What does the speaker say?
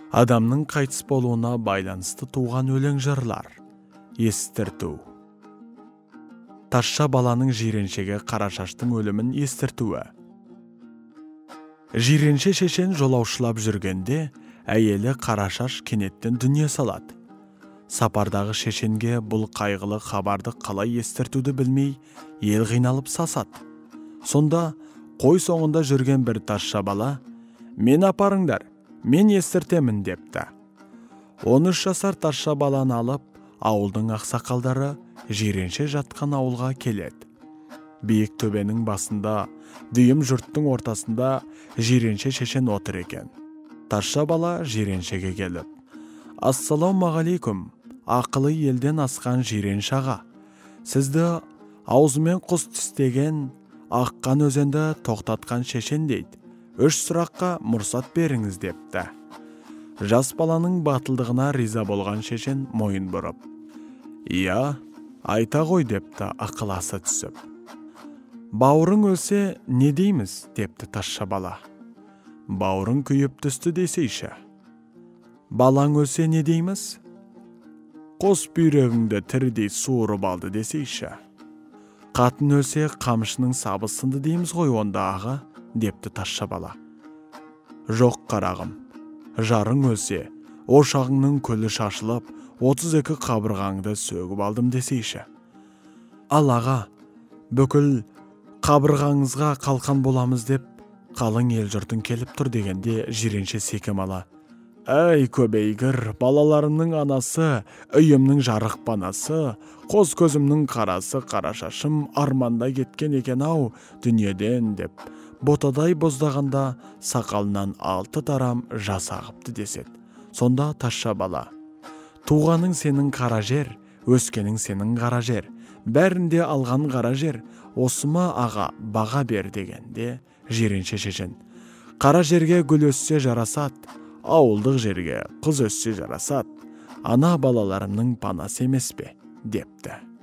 Адамның қайтыс болуына байланысты туған өлең жырлар. Естірту. Тазша баланың жиреншеге Қарашаштың өлімін естіртуі. Жиренше шешен жолаушылап жүргенде, әйелі Қарашаш кенеттен дүние салады. Сапардағы шешенге бұл қайғылы хабарды қалай естіртуді білмей, ел қиналып сасады. Сонда қой соңында жүрген бір тазша бала, «Мен апарыңдар, мен естіртемін» депті. 13 жасар тазша баланы алып, ауылдың ақсақалдары жиренше жатқан ауылға келеді. Биік төбенің басында, дүйім жұрттың ортасында жиренше шешен отыр екен. Тазша бала жиреншеге келіп: «Ассалаумағалейкум, ақылы елден асқан жиренше аға. Сізді аузымен құс тістеген, аққан өзенді тоқтатқан шешен дейді. 3 сұраққа мұрсат беріңіз» депті. Жас баланың батылдығына риза болған шешен мойын бұрып: «Иә, айта ғой» депті ақыласы түсіп. «Бауырың өлсе не дейміз?» депті тазша бала. «Бауырың күйіп түсті десейші». «Балаң өлсе не дейміз?» «Қос бүйрегіңді тірідей суырып алды десейші». «Қатын өлсе қамшының сабы сынды дейміз ғой онда аға» депті тазша бала. «Жоқ қарағым, жарың өлсе, ошағыңның күлі шашылып, 32 қабырғаңды сөгіп алдым десейші». «Ал аға, бүкіл қабырғаңызға қалқан боламыз деп, қалың ел жұртың келіп тұр» дегенде жиренше секемала: «Әй көбейгір, балаларымның анасы, үйімнің жарық панасы, қос көзімнің қарасы Қарашашым арманда кеткен екен-ау дүниеден» деп, ботадай боздағанда сақалынан 6 тарам жас ағыпты деседі. Сонда тазша бала: «Туғаның сенің қара жер, өскенің сенің қара жер, бәрінде алған қара жер, осыма аға баға бер» дегенде жиренше шешен: «Қара жерге гүл өссе жарасат, ауылдық жерге қыз өссе жарасат, ана балаларымның панасы емес пе?» депті.